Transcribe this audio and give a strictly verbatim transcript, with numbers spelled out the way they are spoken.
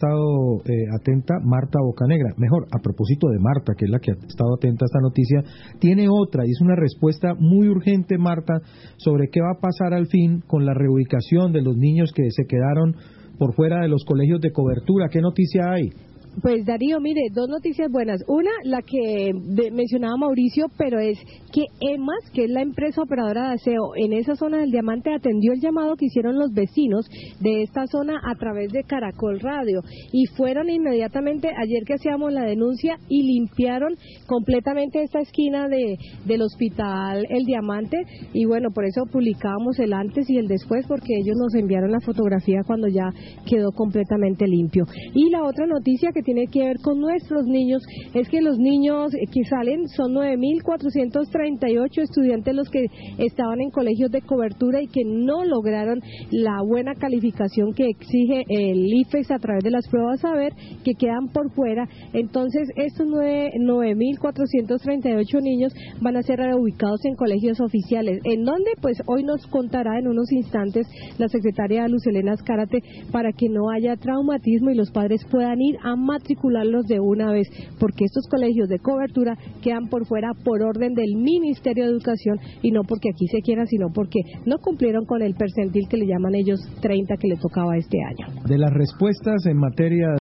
estado eh, atenta Marta Bocanegra. Mejor, a propósito de Marta, que es la que ha estado atenta a esta noticia, tiene otra, y es una respuesta muy urgente, Marta, sobre qué va a pasar al fin con la reubicación de los niños que se quedaron por fuera de los colegios de cobertura. ¿Qué noticia hay? Pues Darío, mire, dos noticias buenas. Una, la que de, mencionaba Mauricio, pero es que EMAS, que es la empresa operadora de aseo en esa zona del Diamante, atendió el llamado que hicieron los vecinos de esta zona a través de Caracol Radio y fueron inmediatamente, ayer que hacíamos la denuncia, y limpiaron completamente esta esquina de del hospital El Diamante, y bueno, por eso publicábamos el antes y el después, porque ellos nos enviaron la fotografía cuando ya quedó completamente limpio. Y la otra noticia que tiene que ver con nuestros niños es que los niños que salen son nueve mil cuatrocientos treinta y ocho estudiantes los que estaban en colegios de cobertura y que no lograron la buena calificación que exige el IFEX a través de las pruebas saber, que quedan por fuera. Entonces estos nueve mil cuatrocientos treinta y ocho niños van a ser reubicados en colegios oficiales. ¿En dónde? Pues hoy nos contará en unos instantes la secretaria Luz Helena Azcárate, para que no haya traumatismo y los padres puedan ir a matricularlos de una vez, porque estos colegios de cobertura quedan por fuera por orden del Ministerio de Educación y no porque aquí se quiera, sino porque no cumplieron con el percentil que le llaman ellos treinta que le tocaba este año. De las respuestas en materia